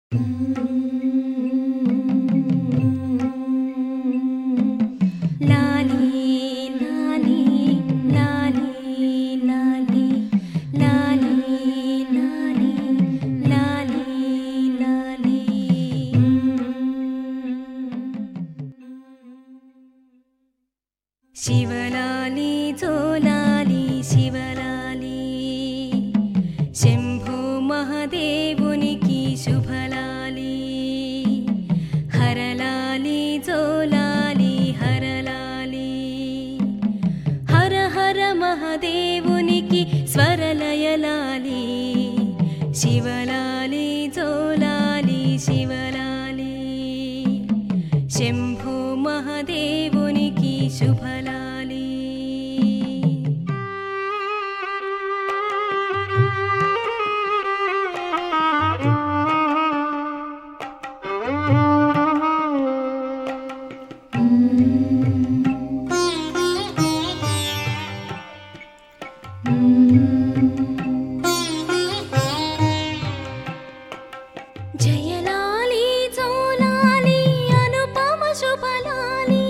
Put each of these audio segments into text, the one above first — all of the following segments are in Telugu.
శివలాలి జోలాలి శివలాలి శంభో మహదేవునికి శుభలాలి హరలాలి జోలాలి హరలాలి హర హర మహదేవునికి స్వరలయలాలి శివలాలి జోలాలి శివలాలి శంభో మహదేవునికి శుభలాలి జయలాలి జోలాలి అనుపమ శుభలాలి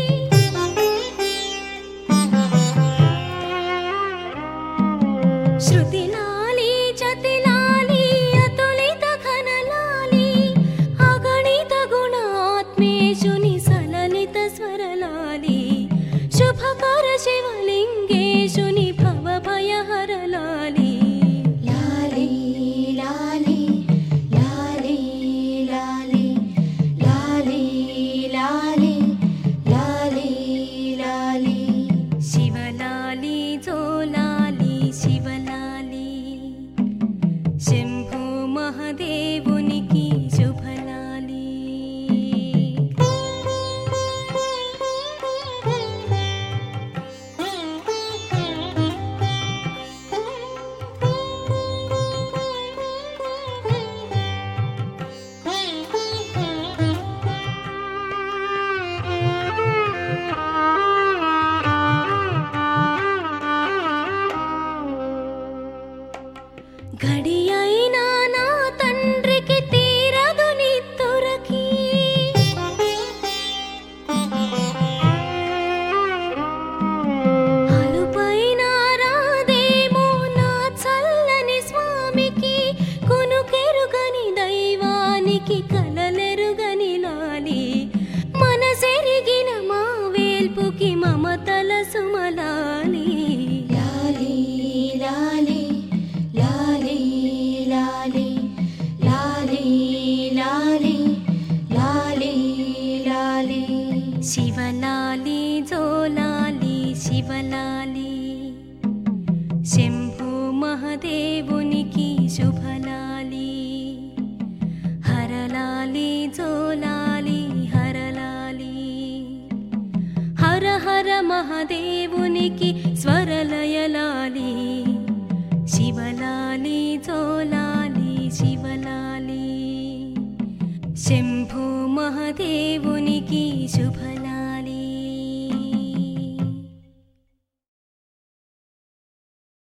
శృతిలాలి జతిలాలి అతులిత ఘనలాలి అగణిత గుణాత్మేశుని సలలిత స్వరలాలి శుభకర శివలింగేశుని భవభయహరలాలి లాలి లాలి లాలి లాలి లాలి లాలి లాలి లాలి శివలాలి జోలాలి శివలాలి శంభో మహదేవునికి శుభలాలి గడియైనా నా తండ్రికి తీరదు నిత్తురకి అలుపైన రాదేమో నా చల్లని స్వామికి కునుకెరుగని దైవానికి కలలెరుగని లాలి మనసెరిగిన మా వేల్పుకి మమతల సుమలాలి లాలి లాలి లాలి లాలి లాలి లాలి లాలి లాలి శివలాలి జోలాలి శివలాలి శంభో మహదేవునికి శుభలాలి హరలాలి జోలాలి హరలాలి హర హర మహదేవునికి స్వరలయలాలి శివలాలి జోలాలి శివలాలి శంభో మహదేవునికి శుభలాలి